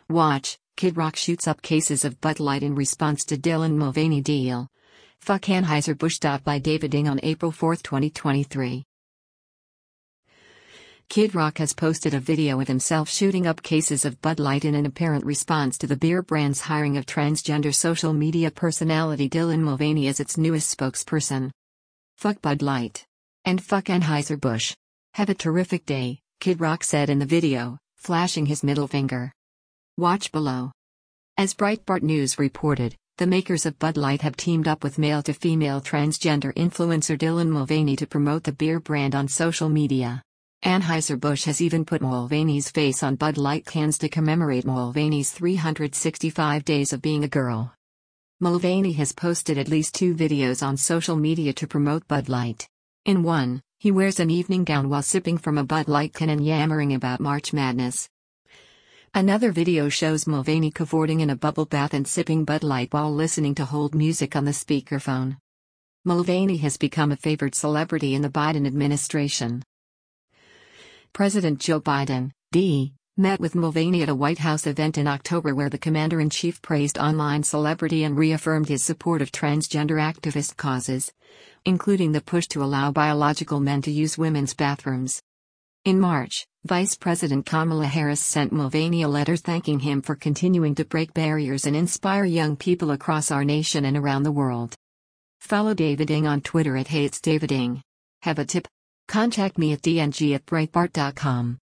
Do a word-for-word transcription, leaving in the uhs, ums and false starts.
Watch, Kid Rock shoots up cases of Bud Light in response to Dylan Mulvaney deal. Fuck Anheuser-Busch. By David Ng on April fourth, twenty twenty-three. Kid Rock has posted a video of himself shooting up cases of Bud Light in an apparent response to the beer brand's hiring of transgender social media personality Dylan Mulvaney as its newest spokesperson. Fuck Bud Light. And fuck Anheuser-Busch. Have a terrific day, Kid Rock said in the video, flashing his middle finger. Watch below. As Breitbart News reported, the makers of Bud Light have teamed up with male-to-female transgender influencer Dylan Mulvaney to promote the beer brand on social media. Anheuser-Busch has even put Mulvaney's face on Bud Light cans to commemorate Mulvaney's three hundred sixty-five days of being a girl. Mulvaney has posted at least two videos on social media to promote Bud Light. In one, he wears an evening gown while sipping from a Bud Light can and yammering about March Madness. Another video shows Mulvaney cavorting in a bubble bath and sipping Bud Light while listening to hold music on the speakerphone. Mulvaney has become a favored celebrity in the Biden administration. President Joe Biden, D, met with Mulvaney at a White House event in October where the commander-in-chief praised online celebrity and reaffirmed his support of transgender activist causes, including the push to allow biological men to use women's bathrooms. In March, Vice President Kamala Harris sent Mulvaney a letter thanking him for continuing to break barriers and inspire young people across our nation and around the world. Follow David Ng on Twitter at Hey It's David Ng. Have a tip? Contact me at d n g at breitbart dot com.